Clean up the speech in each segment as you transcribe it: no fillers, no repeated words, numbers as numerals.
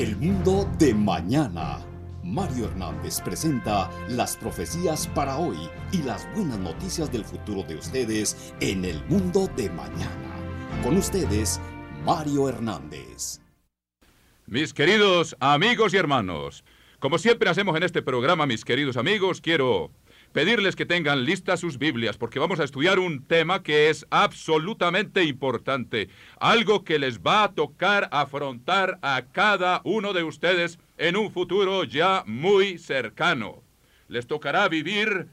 El mundo de mañana. Mario Hernández presenta las profecías para hoy y las buenas noticias del futuro de ustedes en el mundo de mañana. Con ustedes, Mario Hernández. Mis queridos amigos y hermanos, como siempre hacemos en este programa, mis queridos amigos, quiero pedirles que tengan listas sus Biblias, porque vamos a estudiar un tema que es absolutamente importante, algo que les va a tocar afrontar a cada uno de ustedes en un futuro ya muy cercano. Les tocará vivir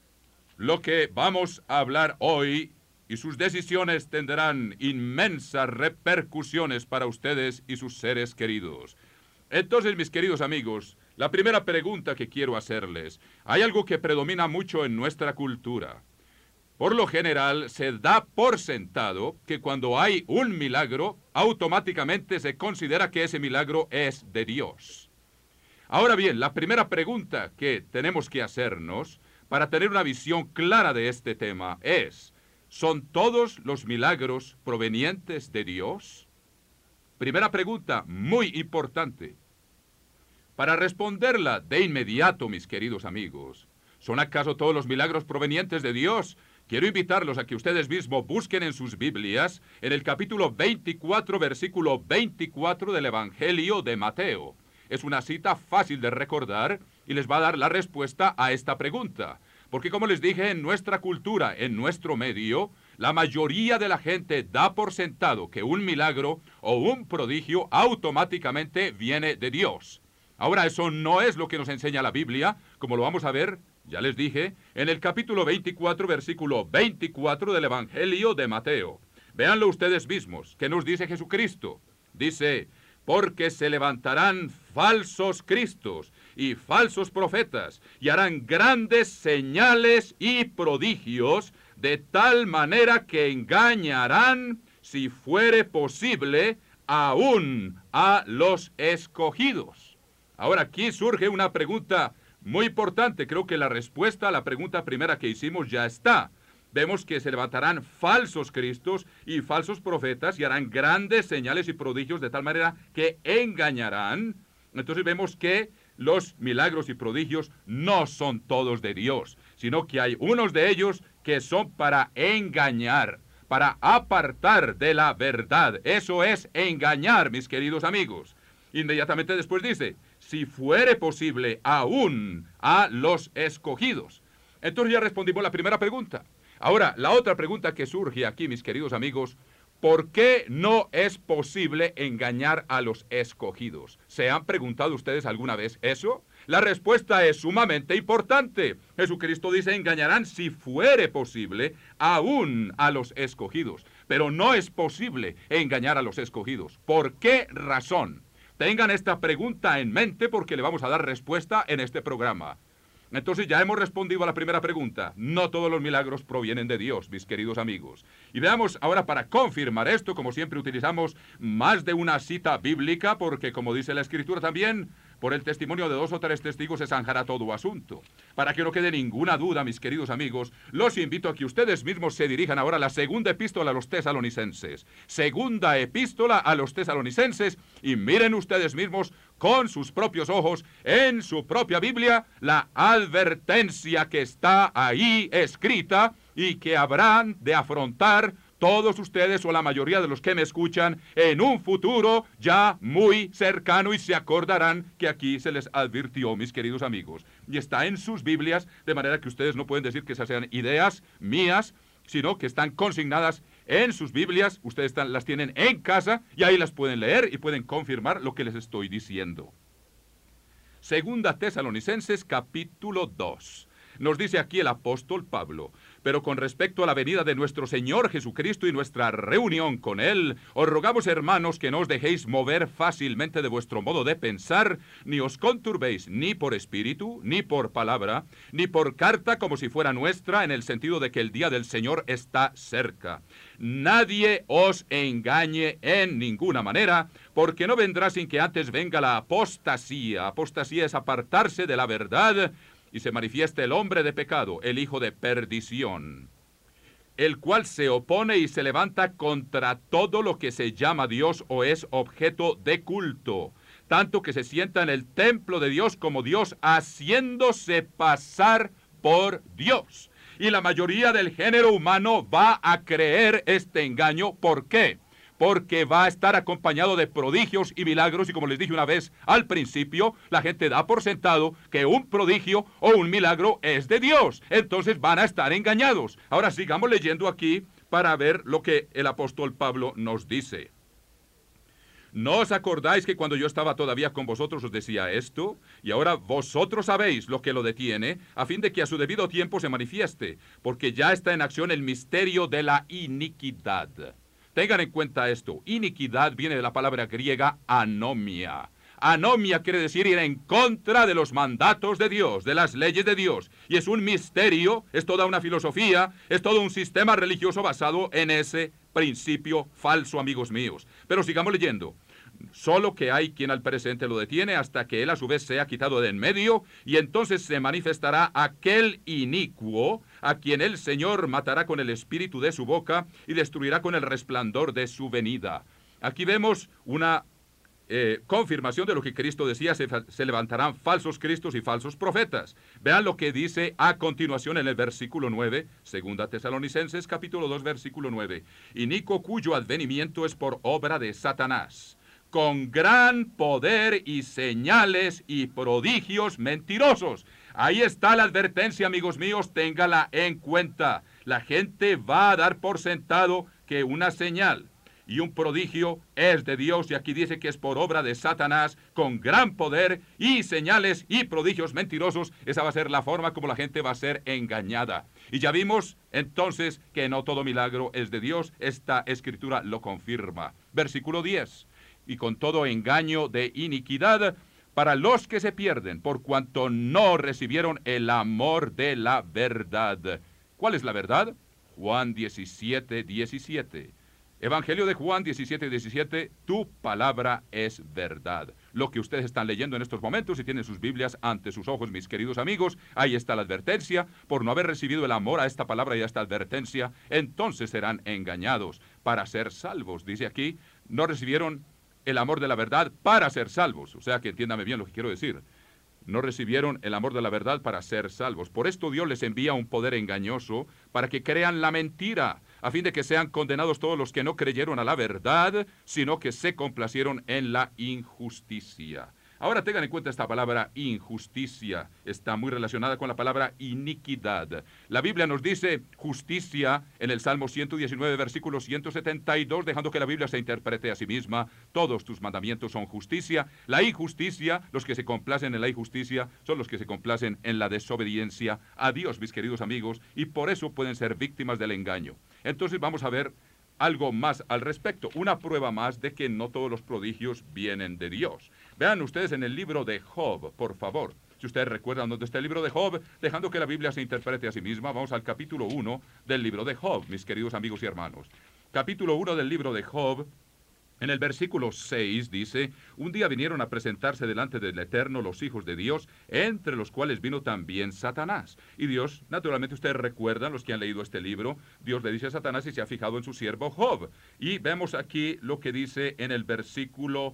lo que vamos a hablar hoy y sus decisiones tendrán inmensas repercusiones para ustedes y sus seres queridos. Entonces, mis queridos amigos, la primera pregunta que quiero hacerles, hay algo que predomina mucho en nuestra cultura. Por lo general, se da por sentado que cuando hay un milagro, automáticamente se considera que ese milagro es de Dios. Ahora bien, la primera pregunta que tenemos que hacernos para tener una visión clara de este tema es, ¿son todos los milagros provenientes de Dios? Primera pregunta, muy importante. Para responderla de inmediato, mis queridos amigos, ¿son acaso todos los milagros provenientes de Dios? Quiero invitarlos a que ustedes mismos busquen en sus Biblias, en el capítulo 24, versículo 24 del Evangelio de Mateo. Es una cita fácil de recordar y les va a dar la respuesta a esta pregunta. Porque como les dije, en nuestra cultura, en nuestro medio, la mayoría de la gente da por sentado que un milagro o un prodigio automáticamente viene de Dios. Ahora, eso no es lo que nos enseña la Biblia, como lo vamos a ver, ya les dije, en el capítulo 24, versículo 24 del Evangelio de Mateo. Véanlo ustedes mismos, ¿qué nos dice Jesucristo? Dice, porque se levantarán falsos cristos y falsos profetas, y harán grandes señales y prodigios, de tal manera que engañarán, si fuere posible, aún a los escogidos. Ahora aquí surge una pregunta muy importante. Creo que la respuesta a la pregunta primera que hicimos ya está. Vemos que se levantarán falsos cristos y falsos profetas y harán grandes señales y prodigios de tal manera que engañarán. Entonces vemos que los milagros y prodigios no son todos de Dios, sino que hay unos de ellos que son para engañar, para apartar de la verdad. Eso es engañar, mis queridos amigos. Inmediatamente después dice, si fuere posible, aún a los escogidos. Entonces ya respondimos la primera pregunta. Ahora, la otra pregunta que surge aquí, mis queridos amigos, ¿por qué no es posible engañar a los escogidos? ¿Se han preguntado ustedes alguna vez eso? La respuesta es sumamente importante. Jesucristo dice, engañarán si fuere posible aún a los escogidos. Pero no es posible engañar a los escogidos. ¿Por qué razón? Tengan esta pregunta en mente porque le vamos a dar respuesta en este programa. Entonces ya hemos respondido a la primera pregunta. No todos los milagros provienen de Dios, mis queridos amigos. Y veamos ahora, para confirmar esto, como siempre utilizamos más de una cita bíblica, porque como dice la Escritura también, por el testimonio de 2 o 3 testigos se zanjará todo asunto. Para que no quede ninguna duda, mis queridos amigos, los invito a que ustedes mismos se dirijan ahora a la segunda epístola a los tesalonicenses. Segunda epístola a los tesalonicenses, y miren ustedes mismos con sus propios ojos, en su propia Biblia, la advertencia que está ahí escrita y que habrán de afrontar todos ustedes o la mayoría de los que me escuchan en un futuro ya muy cercano, y se acordarán que aquí se les advirtió, mis queridos amigos. Y está en sus Biblias, de manera que ustedes no pueden decir que esas sean ideas mías, sino que están consignadas en sus Biblias. Ustedes las tienen en casa y ahí las pueden leer y pueden confirmar lo que les estoy diciendo. Segunda Tesalonicenses, capítulo 2. Nos dice aquí el apóstol Pablo, pero con respecto a la venida de nuestro Señor Jesucristo y nuestra reunión con Él, os rogamos, hermanos, que no os dejéis mover fácilmente de vuestro modo de pensar, ni os conturbéis ni por espíritu, ni por palabra, ni por carta como si fuera nuestra, en el sentido de que el día del Señor está cerca. Nadie os engañe en ninguna manera, porque no vendrá sin que antes venga la apostasía. Apostasía es apartarse de la verdad, y se manifiesta el hombre de pecado, el hijo de perdición, el cual se opone y se levanta contra todo lo que se llama Dios o es objeto de culto, tanto que se sienta en el templo de Dios como Dios, haciéndose pasar por Dios. Y la mayoría del género humano va a creer este engaño. ¿Por qué? Porque va a estar acompañado de prodigios y milagros, y como les dije una vez al principio, la gente da por sentado que un prodigio o un milagro es de Dios. Entonces van a estar engañados. Ahora sigamos leyendo aquí para ver lo que el apóstol Pablo nos dice. ¿No os acordáis que cuando yo estaba todavía con vosotros os decía esto? Y ahora vosotros sabéis lo que lo detiene, a fin de que a su debido tiempo se manifieste, porque ya está en acción el misterio de la iniquidad. Tengan en cuenta esto. Iniquidad viene de la palabra griega anomia. Anomia quiere decir ir en contra de los mandatos de Dios, de las leyes de Dios. Y es un misterio, es toda una filosofía, es todo un sistema religioso basado en ese principio falso, amigos míos. Pero sigamos leyendo. Solo que hay quien al presente lo detiene hasta que él a su vez sea quitado de en medio, y entonces se manifestará aquel inicuo a quien el Señor matará con el espíritu de su boca y destruirá con el resplandor de su venida. Aquí vemos una confirmación de lo que Cristo decía: se levantarán falsos cristos y falsos profetas. Vean lo que dice a continuación en el versículo 9, 2 Tesalonicenses capítulo 2, versículo 9. Inicuo cuyo advenimiento es por obra de Satanás, con gran poder y señales y prodigios mentirosos. Ahí está la advertencia, amigos míos, téngala en cuenta. La gente va a dar por sentado que una señal y un prodigio es de Dios, y aquí dice que es por obra de Satanás, con gran poder y señales y prodigios mentirosos. Esa va a ser la forma como la gente va a ser engañada. Y ya vimos entonces que no todo milagro es de Dios. Esta escritura lo confirma. Versículo 10. Y con todo engaño de iniquidad para los que se pierden, por cuanto no recibieron el amor de la verdad. ¿Cuál es la verdad? Juan 17, 17. Evangelio de Juan 17, 17, tu palabra es verdad. Lo que ustedes están leyendo en estos momentos y tienen sus Biblias ante sus ojos, mis queridos amigos, ahí está la advertencia. Por no haber recibido el amor a esta palabra y a esta advertencia, entonces serán engañados para ser salvos. Dice aquí, no recibieron el amor de la verdad para ser salvos. O sea que entiéndame bien lo que quiero decir. No recibieron el amor de la verdad para ser salvos. Por esto Dios les envía un poder engañoso para que crean la mentira, a fin de que sean condenados todos los que no creyeron a la verdad, sino que se complacieron en la injusticia. Ahora tengan en cuenta esta palabra injusticia. Está muy relacionada con la palabra iniquidad. La Biblia nos dice justicia en el Salmo 119, versículo 172, dejando que la Biblia se interprete a sí misma. Todos tus mandamientos son justicia. La injusticia, los que se complacen en la injusticia, son los que se complacen en la desobediencia a Dios, mis queridos amigos, y por eso pueden ser víctimas del engaño. Entonces vamos a ver algo más al respecto, una prueba más de que no todos los prodigios vienen de Dios. Vean ustedes en el libro de Job, por favor. Si ustedes recuerdan dónde está el libro de Job, dejando que la Biblia se interprete a sí misma, vamos al capítulo 1 del libro de Job, mis queridos amigos y hermanos. Capítulo 1 del libro de Job. En el versículo 6 dice, un día vinieron a presentarse delante del Eterno los hijos de Dios, entre los cuales vino también Satanás. Y Dios, naturalmente ustedes recuerdan, los que han leído este libro, Dios le dice a Satanás y se ha fijado en su siervo Job. Y vemos aquí lo que dice en el versículo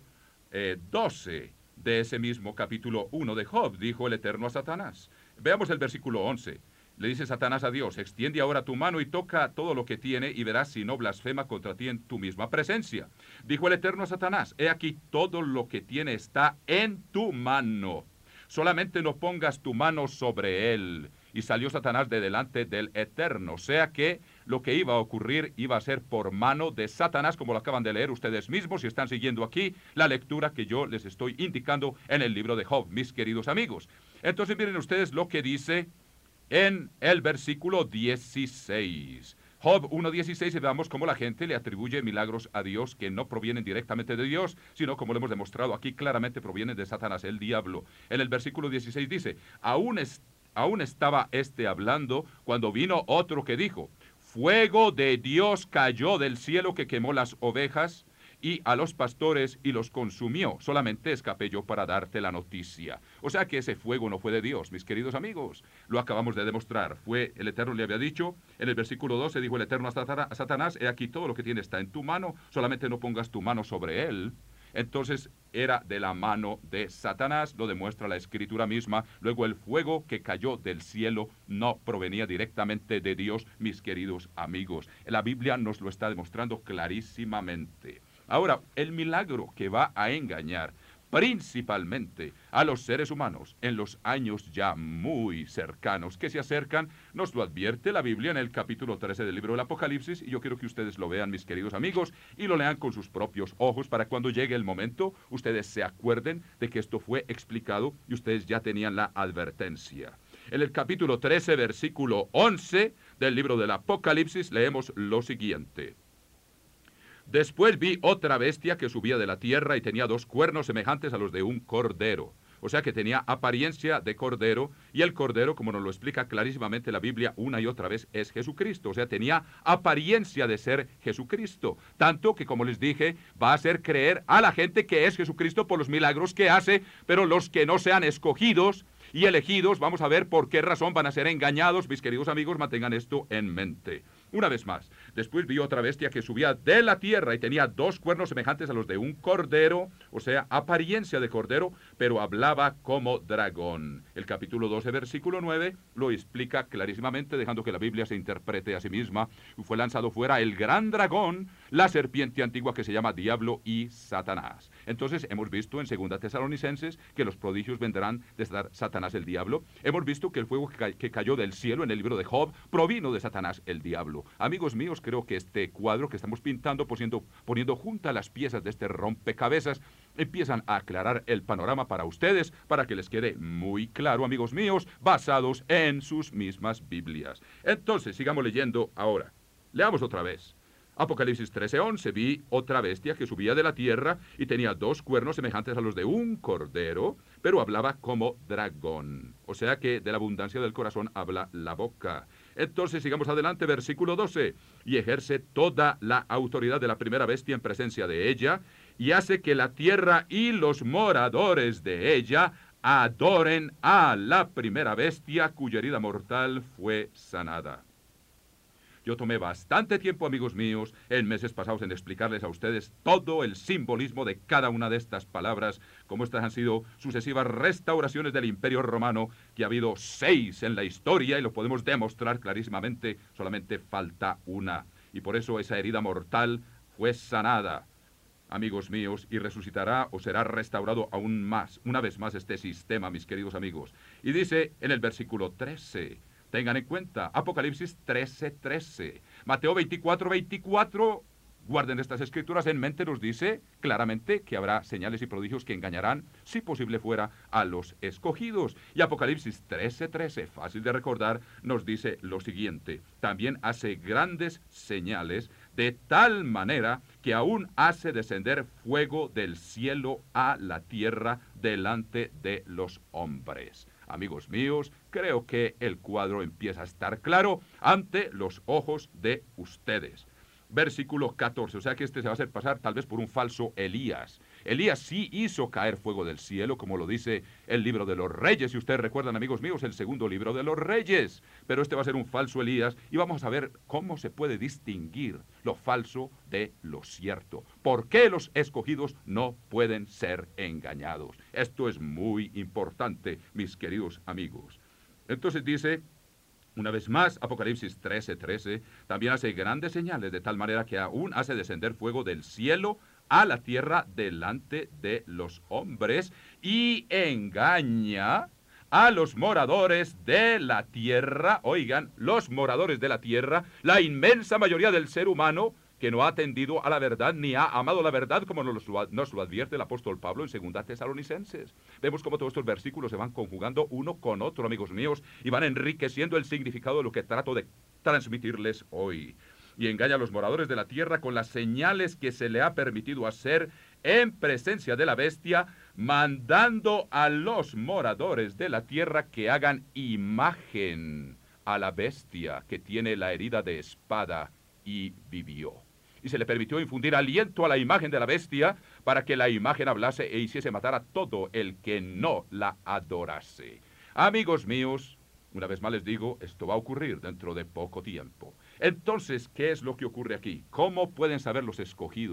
12 de ese mismo capítulo 1 de Job, dijo el Eterno a Satanás. Veamos el versículo 11. Le dice Satanás a Dios, extiende ahora tu mano y toca todo lo que tiene y verás si no blasfema contra ti en tu misma presencia. Dijo el Eterno a Satanás, he aquí todo lo que tiene está en tu mano. Solamente no pongas tu mano sobre él. Y salió Satanás de delante del Eterno. O sea que lo que iba a ocurrir iba a ser por mano de Satanás, como lo acaban de leer ustedes mismos, si están siguiendo aquí la lectura que yo les estoy indicando en el libro de Job, mis queridos amigos. Entonces miren ustedes lo que dice en el versículo 16. Job 1.16, y veamos cómo la gente le atribuye milagros a Dios que no provienen directamente de Dios, sino, como lo hemos demostrado aquí, claramente provienen de Satanás, el diablo. En el versículo 16 dice, aún estaba este hablando cuando vino otro que dijo, fuego de Dios cayó del cielo que quemó las ovejas y a los pastores y los consumió. Solamente escapé yo para darte la noticia. O sea que ese fuego no fue de Dios, mis queridos amigos. Lo acabamos de demostrar. Fue el Eterno le había dicho, en el versículo 12 dijo el Eterno a Satanás, he aquí todo lo que tiene está en tu mano, solamente no pongas tu mano sobre él. Entonces era de la mano de Satanás, lo demuestra la Escritura misma. Luego el fuego que cayó del cielo no provenía directamente de Dios, mis queridos amigos. La Biblia nos lo está demostrando clarísimamente. Ahora, el milagro que va a engañar principalmente a los seres humanos en los años ya muy cercanos que se acercan, nos lo advierte la Biblia en el capítulo 13 del libro del Apocalipsis, y yo quiero que ustedes lo vean, mis queridos amigos, y lo lean con sus propios ojos para cuando llegue el momento, ustedes se acuerden de que esto fue explicado y ustedes ya tenían la advertencia. En el capítulo 13, versículo 11 del libro del Apocalipsis, leemos lo siguiente. Después vi otra bestia que subía de la tierra y tenía 2 cuernos semejantes a los de un cordero. O sea que tenía apariencia de cordero, y el cordero, como nos lo explica clarísimamente la Biblia una y otra vez, es Jesucristo. O sea, tenía apariencia de ser Jesucristo. Tanto que, como les dije, va a hacer creer a la gente que es Jesucristo por los milagros que hace, pero los que no sean escogidos y elegidos, vamos a ver por qué razón van a ser engañados. Mis queridos amigos, mantengan esto en mente. Una vez más, después vi otra bestia que subía de la tierra y tenía 2 cuernos semejantes a los de un cordero, o sea, apariencia de cordero, pero hablaba como dragón. El capítulo 12, versículo 9, lo explica clarísimamente, dejando que la Biblia se interprete a sí misma. Fue lanzado fuera el gran dragón, la serpiente antigua que se llama Diablo y Satanás. Entonces, hemos visto en 2 Tesalonicenses que los prodigios vendrán de Satanás el diablo. Hemos visto que el fuego que cayó del cielo en el libro de Job provino de Satanás el diablo. Amigos míos, creo que este cuadro que estamos pintando, poniendo juntas las piezas de este rompecabezas, empiezan a aclarar el panorama para ustedes, para que les quede muy claro, amigos míos, basados en sus mismas Biblias. Entonces, sigamos leyendo ahora. Leamos otra vez. Apocalipsis 13:11, vi otra bestia que subía de la tierra y tenía 2 cuernos semejantes a los de un cordero, pero hablaba como dragón. O sea que de la abundancia del corazón habla la boca. Entonces sigamos adelante, versículo 12. Y ejerce toda la autoridad de la primera bestia en presencia de ella, y hace que la tierra y los moradores de ella adoren a la primera bestia cuya herida mortal fue sanada. Yo tomé bastante tiempo, amigos míos, en meses pasados en explicarles a ustedes todo el simbolismo de cada una de estas palabras, como estas han sido sucesivas restauraciones del Imperio Romano, que ha habido 6 en la historia y lo podemos demostrar clarísimamente, solamente falta una. Y por eso esa herida mortal fue sanada, amigos míos, y resucitará o será restaurado aún más, una vez más, este sistema, mis queridos amigos. Y dice en el versículo 13... Tengan en cuenta, Apocalipsis 13:13. Mateo 24:24, guarden estas escrituras en mente, nos dice claramente que habrá señales y prodigios que engañarán, si posible fuera, a los escogidos. Y Apocalipsis 13:13, fácil de recordar, nos dice lo siguiente. También hace grandes señales, de tal manera que aún hace descender fuego del cielo a la tierra delante de los hombres. Amigos míos, creo que el cuadro empieza a estar claro ante los ojos de ustedes. Versículo 14, o sea que este se va a hacer pasar tal vez por un falso Elías. Elías sí hizo caer fuego del cielo, como lo dice el libro de los Reyes, si ustedes recuerdan, amigos míos, el 2.º libro de los Reyes. Pero este va a ser un falso Elías, y vamos a ver cómo se puede distinguir lo falso de lo cierto. ¿Por qué los escogidos no pueden ser engañados? Esto es muy importante, mis queridos amigos. Entonces dice... Una vez más, Apocalipsis 13:13, también hace grandes señales, de tal manera que aún hace descender fuego del cielo a la tierra delante de los hombres, y engaña a los moradores de la tierra. Oigan, los moradores de la tierra, la inmensa mayoría del ser humano, que no ha atendido a la verdad ni ha amado la verdad, como nos lo advierte el apóstol Pablo en 2 Tesalonicenses. Vemos cómo todos estos versículos se van conjugando uno con otro, amigos míos, y van enriqueciendo el significado de lo que trato de transmitirles hoy. Y engaña a los moradores de la tierra con las señales que se le ha permitido hacer en presencia de la bestia, mandando a los moradores de la tierra que hagan imagen a la bestia que tiene la herida de espada y vivió. Y se le permitió infundir aliento a la imagen de la bestia para que la imagen hablase e hiciese matar a todo el que no la adorase. Amigos míos, una vez más les digo, esto va a ocurrir dentro de poco tiempo. Entonces, ¿qué es lo que ocurre aquí? ¿Cómo pueden saber los escogidos?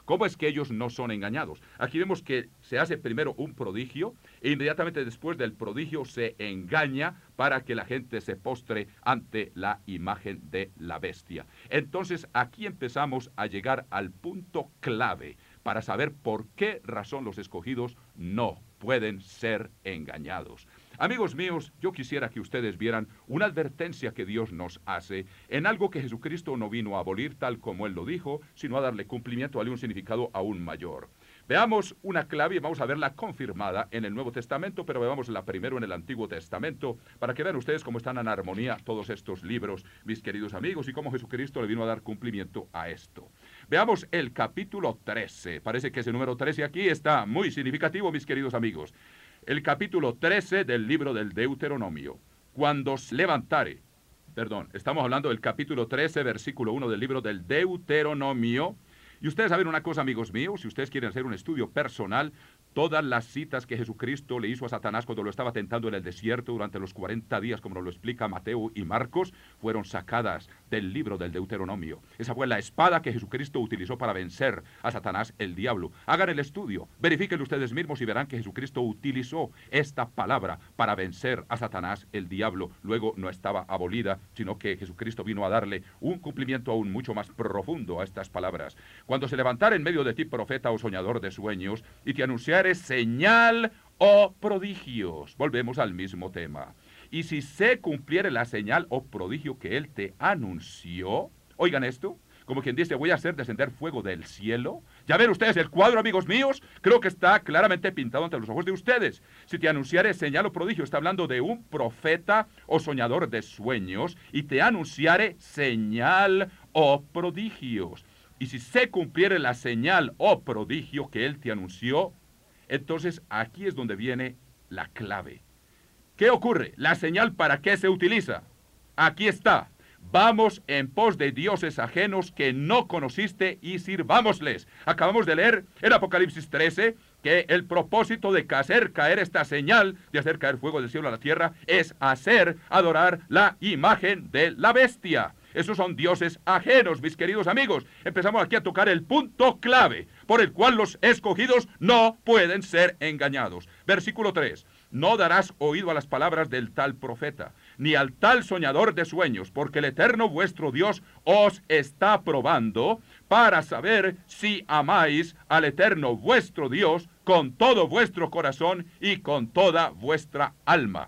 ¿Cómo es que ellos no son engañados? Aquí vemos que se hace primero un prodigio e inmediatamente después del prodigio se engaña para que la gente se postre ante la imagen de la bestia. Entonces aquí empezamos a llegar al punto clave para saber por qué razón los escogidos no pueden ser engañados. Amigos míos, yo quisiera que ustedes vieran una advertencia que Dios nos hace en algo que Jesucristo no vino a abolir tal como Él lo dijo, sino a darle cumplimiento, darle un significado aún mayor. Veamos una clave y vamos a verla confirmada en el Nuevo Testamento, pero veámosla primero en el Antiguo Testamento, para que vean ustedes cómo están en armonía todos estos libros, mis queridos amigos, y cómo Jesucristo le vino a dar cumplimiento a esto. Veamos el capítulo 13. Parece que ese número 13 aquí está muy significativo, mis queridos amigos. El capítulo 13 del libro del Deuteronomio. Cuando se levantare, estamos hablando del capítulo 13, versículo 1 del libro del Deuteronomio. Y ustedes saben una cosa, amigos míos, si ustedes quieren hacer un estudio personal, todas las citas que Jesucristo le hizo a Satanás cuando lo estaba tentando en el desierto durante los 40 días, como nos lo explica Mateo y Marcos, fueron sacadas del libro del Deuteronomio. Esa fue la espada que Jesucristo utilizó para vencer a Satanás, el diablo. Hagan el estudio, verifíquenlo ustedes mismos y verán que Jesucristo utilizó esta palabra para vencer a Satanás, el diablo. Luego no estaba abolida, sino que Jesucristo vino a darle un cumplimiento aún mucho más profundo a estas palabras. Cuando se levantara en medio de ti profeta o soñador de sueños y te anunciare señal o prodigios. Volvemos al mismo tema. Y si se cumpliere la señal o prodigio que él te anunció, oigan esto, como quien dice, voy a hacer descender fuego del cielo. Ya ven ustedes el cuadro, amigos míos, creo que está claramente pintado ante los ojos de ustedes. Si te anunciare señal o prodigio, está hablando de un profeta o soñador de sueños, y te anunciare señal o prodigios. Y si se cumpliere la señal o prodigio que él te anunció, entonces aquí es donde viene la clave. ¿Qué ocurre? ¿La señal para qué se utiliza? Aquí está. Vamos en pos de dioses ajenos que no conociste y sirvámosles. Acabamos de leer en Apocalipsis 13 que el propósito de hacer caer esta señal, de hacer caer fuego del cielo a la tierra, es hacer adorar la imagen de la bestia. Esos son dioses ajenos, mis queridos amigos. Empezamos aquí a tocar el punto clave por el cual los escogidos no pueden ser engañados. Versículo 3. No darás oído a las palabras del tal profeta, ni al tal soñador de sueños, porque el Eterno vuestro Dios os está probando para saber si amáis al Eterno vuestro Dios con todo vuestro corazón y con toda vuestra alma.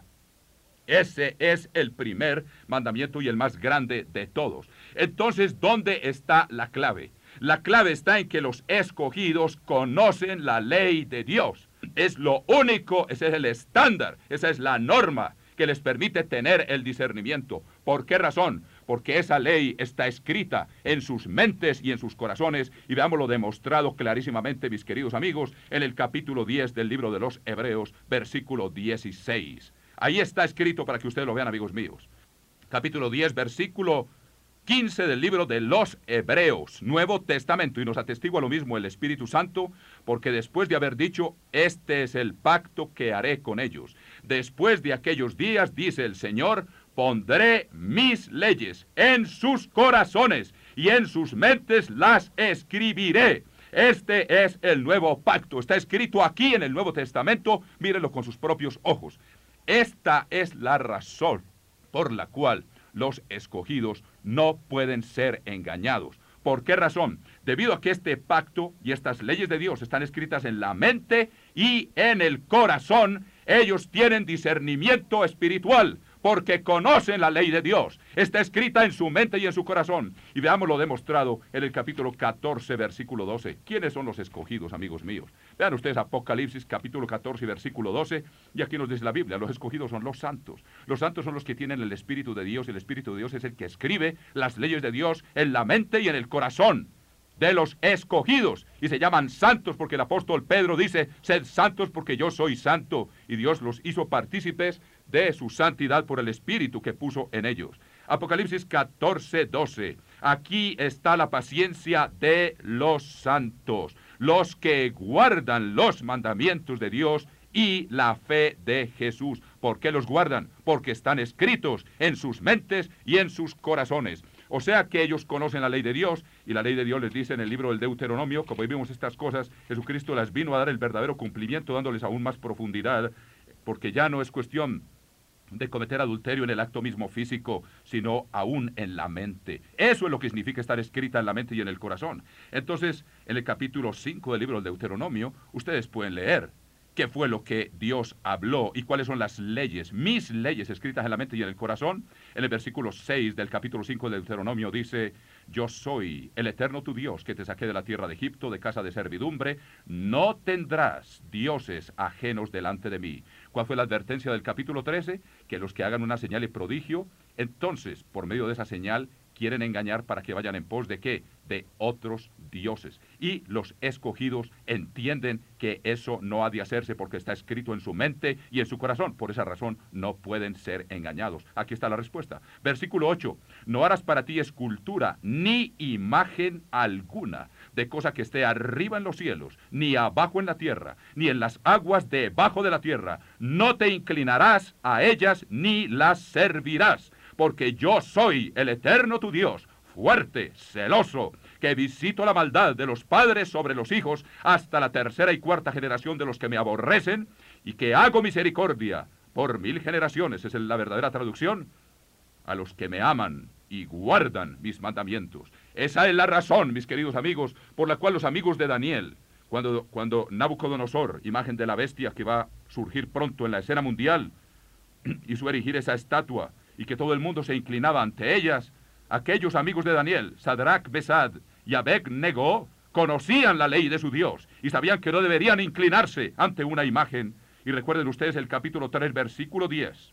Ese es el primer mandamiento y el más grande de todos. Entonces, ¿dónde está la clave? La clave está en que los escogidos conocen la ley de Dios. Es lo único, ese es el estándar, esa es la norma que les permite tener el discernimiento. ¿Por qué razón? Porque esa ley está escrita en sus mentes y en sus corazones, y veámoslo demostrado clarísimamente, mis queridos amigos, en el capítulo 10 del libro de los Hebreos, versículo 16. Ahí está escrito para que ustedes lo vean, amigos míos. Capítulo 10, versículo 15 del libro de los Hebreos, Nuevo Testamento, y nos atestigua lo mismo el Espíritu Santo, porque después de haber dicho, este es el pacto que haré con ellos. Después de aquellos días, dice el Señor, pondré mis leyes en sus corazones y en sus mentes las escribiré. Este es el nuevo pacto. Está escrito aquí en el Nuevo Testamento. Mírenlo con sus propios ojos. Esta es la razón por la cual los escogidos no pueden ser engañados. ¿Por qué razón? Debido a que este pacto y estas leyes de Dios están escritas en la mente y en el corazón, ellos tienen discernimiento espiritual, porque conocen la ley de Dios. Está escrita en su mente y en su corazón. Y veamos lo demostrado en el capítulo 14, versículo 12. ¿Quiénes son los escogidos, amigos míos? Vean ustedes Apocalipsis, capítulo 14, versículo 12. Y aquí nos dice la Biblia, los escogidos son los santos. Los santos son los que tienen el Espíritu de Dios. Y el Espíritu de Dios es el que escribe las leyes de Dios en la mente y en el corazón de los escogidos, y se llaman santos porque el apóstol Pedro dice, sed santos porque yo soy santo, y Dios los hizo partícipes de su santidad por el Espíritu que puso en ellos. Apocalipsis 14, 12. Aquí está la paciencia de los santos, los que guardan los mandamientos de Dios y la fe de Jesús. ¿Por qué los guardan? Porque están escritos en sus mentes y en sus corazones. O sea que ellos conocen la ley de Dios y la ley de Dios les dice en el libro del Deuteronomio, como vimos estas cosas, Jesucristo las vino a dar el verdadero cumplimiento, dándoles aún más profundidad, porque ya no es cuestión de cometer adulterio en el acto mismo físico, sino aún en la mente. Eso es lo que significa estar escrita en la mente y en el corazón. Entonces, en el capítulo 5 del libro del Deuteronomio, ustedes pueden leer qué fue lo que Dios habló y cuáles son las leyes, mis leyes escritas en la mente y en el corazón. En el versículo 6 del capítulo 5 del Deuteronomio dice: yo soy el eterno tu Dios, que te saqué de la tierra de Egipto, de casa de servidumbre. No tendrás dioses ajenos delante de mí. ¿Cuál fue la advertencia del capítulo 13? Que los que hagan una señal y prodigio, entonces, por medio de esa señal, quieren engañar para que vayan en pos de ¿qué? De otros dioses. Y los escogidos entienden que eso no ha de hacerse porque está escrito en su mente y en su corazón. Por esa razón no pueden ser engañados. Aquí está la respuesta. Versículo 8. No harás para ti escultura ni imagen alguna de cosa que esté arriba en los cielos, ni abajo en la tierra, ni en las aguas debajo de la tierra. No te inclinarás a ellas ni las servirás, porque yo soy el eterno tu Dios, fuerte, celoso, que visito la maldad de los padres sobre los hijos hasta la tercera y cuarta generación de los que me aborrecen, y que hago misericordia por 1000 generaciones, esa es la verdadera traducción, a los que me aman y guardan mis mandamientos. Esa es la razón, mis queridos amigos, por la cual los amigos de Daniel, cuando Nabucodonosor, imagen de la bestia que va a surgir pronto en la escena mundial, hizo erigir esa estatua, y que todo el mundo se inclinaba ante ellas, aquellos amigos de Daniel, Sadrach, Mesad y Abed-Nego, conocían la ley de su Dios y sabían que no deberían inclinarse ante una imagen. Y recuerden ustedes el capítulo 3, versículo 10.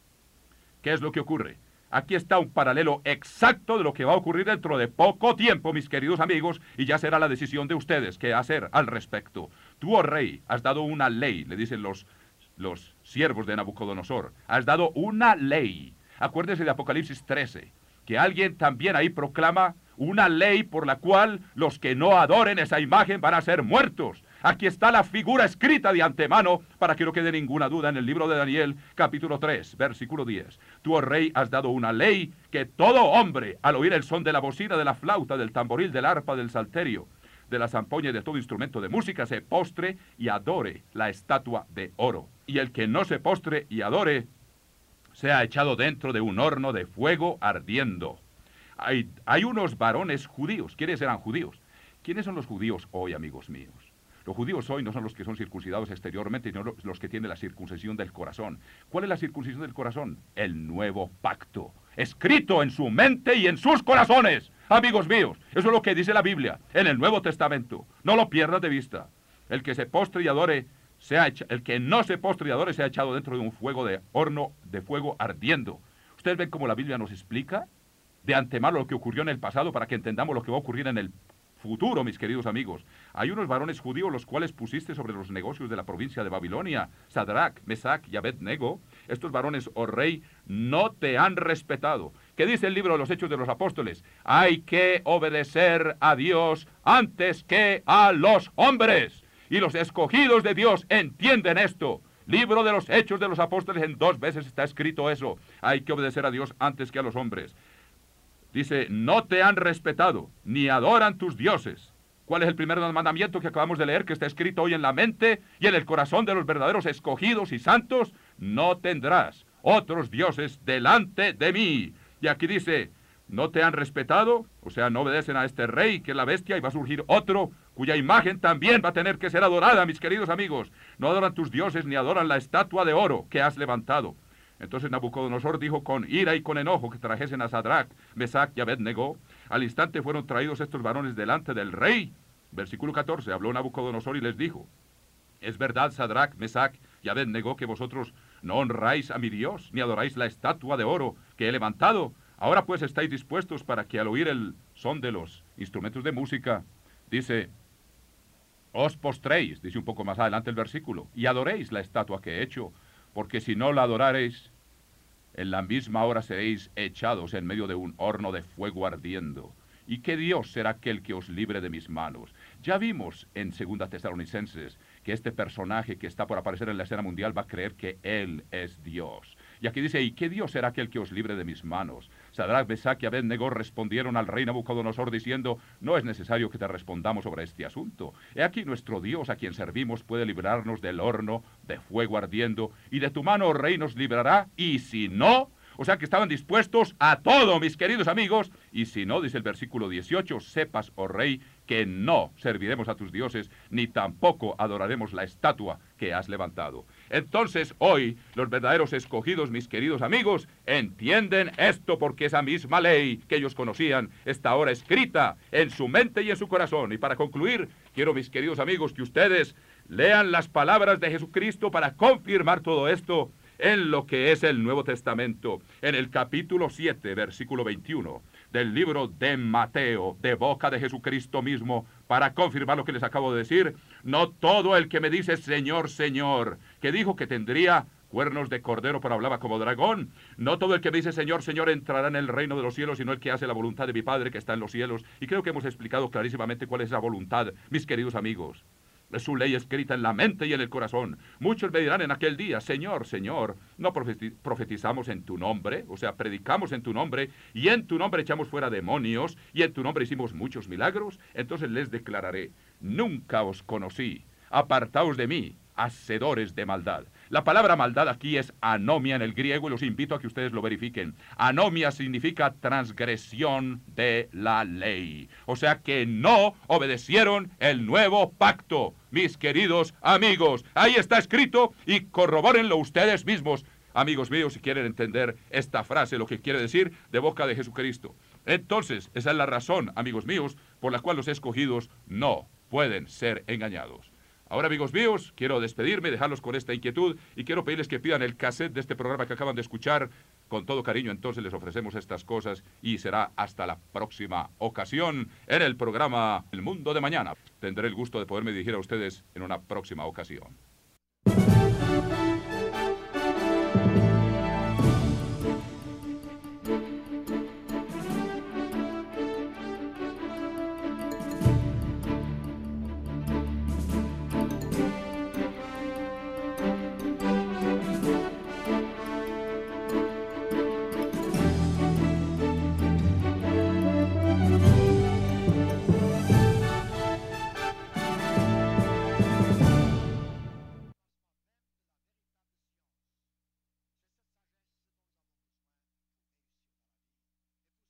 ¿Qué es lo que ocurre? Aquí está un paralelo exacto de lo que va a ocurrir dentro de poco tiempo, mis queridos amigos, y ya será la decisión de ustedes qué hacer al respecto. Tú, oh rey, has dado una ley, le dicen los siervos de Nabucodonosor, has dado una ley. Acuérdense de Apocalipsis 13, que alguien también ahí proclama una ley por la cual los que no adoren esa imagen van a ser muertos. Aquí está la figura escrita de antemano para que no quede ninguna duda en el libro de Daniel, capítulo 3, versículo 10. Tú, oh rey, has dado una ley que todo hombre, al oír el son de la bocina, de la flauta, del tamboril, del arpa, del salterio, de la zampoña y de todo instrumento de música, se postre y adore la estatua de oro. Y el que no se postre y adore, sea echado dentro de un horno de fuego ardiendo. Hay unos varones judíos. ¿Quiénes eran judíos? ¿Quiénes son los judíos hoy, amigos míos? Los judíos hoy no son los que son circuncidados exteriormente, sino los que tienen la circuncisión del corazón. ¿Cuál es la circuncisión del corazón? El nuevo pacto, escrito en su mente y en sus corazones. Amigos míos, eso es lo que dice la Biblia en el Nuevo Testamento. No lo pierdas de vista. El que se postre y adore, el que no se postre y adore, sea echado dentro de un fuego de horno de fuego ardiendo. ¿Ustedes ven cómo la Biblia nos explica de antemano lo que ocurrió en el pasado para que entendamos lo que va a ocurrir en el futuro, mis queridos amigos? Hay unos varones judíos los cuales pusiste sobre los negocios de la provincia de Babilonia, Sadrach, Mesach y Abed-Nego. Estos varones, oh rey, no te han respetado. ¿Qué dice el libro de los Hechos de los Apóstoles? Hay que obedecer a Dios antes que a los hombres. Y los escogidos de Dios entienden esto. Libro de los Hechos de los Apóstoles, en 2 veces está escrito eso. Hay que obedecer a Dios antes que a los hombres. Dice, no te han respetado, ni adoran tus dioses. ¿Cuál es el primer mandamiento que acabamos de leer, que está escrito hoy en la mente y en el corazón de los verdaderos escogidos y santos? No tendrás otros dioses delante de mí. Y aquí dice, no te han respetado, o sea, no obedecen a este rey, que es la bestia, y va a surgir otro, cuya imagen también va a tener que ser adorada, mis queridos amigos. No adoran tus dioses, ni adoran la estatua de oro que has levantado. Entonces Nabucodonosor dijo con ira y con enojo que trajesen a Sadrach, Mesach y Abed-Nego. Al instante fueron traídos estos varones delante del rey. Versículo 14, habló Nabucodonosor y les dijo, es verdad, Sadrach, Mesach y Abed-Nego, que vosotros no honráis a mi Dios, ni adoráis la estatua de oro que he levantado. Ahora pues estáis dispuestos para que al oír el son de los instrumentos de música, dice, os postréis, dice un poco más adelante el versículo, y adoréis la estatua que he hecho, porque si no la adorareis, en la misma hora seréis echados en medio de un horno de fuego ardiendo. ¿Y qué Dios será aquel que os libre de mis manos? Ya vimos en 2 Tesalonicenses que este personaje que está por aparecer en la escena mundial va a creer que Él es Dios. Y aquí dice, ¿y qué Dios será aquel que os libre de mis manos? Sadrach, Mesach y Abed-Nego respondieron al rey Nabucodonosor diciendo, no es necesario que te respondamos sobre este asunto. He aquí nuestro Dios a quien servimos puede librarnos del horno, de fuego ardiendo, y de tu mano, oh rey, nos librará, y si no... O sea que estaban dispuestos a todo, mis queridos amigos. Y si no, dice el versículo 18, sepas, oh rey, que no serviremos a tus dioses, ni tampoco adoraremos la estatua que has levantado. Entonces, hoy, los verdaderos escogidos, mis queridos amigos, entienden esto porque esa misma ley que ellos conocían está ahora escrita en su mente y en su corazón. Y para concluir, quiero, mis queridos amigos, que ustedes lean las palabras de Jesucristo para confirmar todo esto en lo que es el Nuevo Testamento, en el capítulo 7, versículo 21, del libro de Mateo, de boca de Jesucristo mismo, para confirmar lo que les acabo de decir. No todo el que me dice Señor, Señor, que dijo que tendría cuernos de cordero, pero hablaba como dragón. No todo el que me dice Señor, Señor entrará en el reino de los cielos, sino el que hace la voluntad de mi Padre que está en los cielos. Y creo que hemos explicado clarísimamente cuál es la voluntad, mis queridos amigos. Es su ley escrita en la mente y en el corazón. Muchos me dirán en aquel día, Señor, Señor, ¿no profetizamos en tu nombre? O sea, predicamos en tu nombre, y en tu nombre echamos fuera demonios, y en tu nombre hicimos muchos milagros. Entonces les declararé, nunca os conocí, apartaos de mí, hacedores de maldad. La palabra maldad aquí es anomia en el griego, y los invito a que ustedes lo verifiquen. Anomia significa transgresión de la ley. O sea que no obedecieron el nuevo pacto, mis queridos amigos. Ahí está escrito y corrobórenlo ustedes mismos. Amigos míos, si quieren entender esta frase, lo que quiere decir de boca de Jesucristo. Entonces, esa es la razón, amigos míos, por la cual los escogidos no pueden ser engañados. Ahora, amigos míos, quiero despedirme, dejarlos con esta inquietud y quiero pedirles que pidan el cassette de este programa que acaban de escuchar. Con todo cariño, entonces les ofrecemos estas cosas y será hasta la próxima ocasión en el programa El Mundo de Mañana. Tendré el gusto de poderme dirigir a ustedes en una próxima ocasión.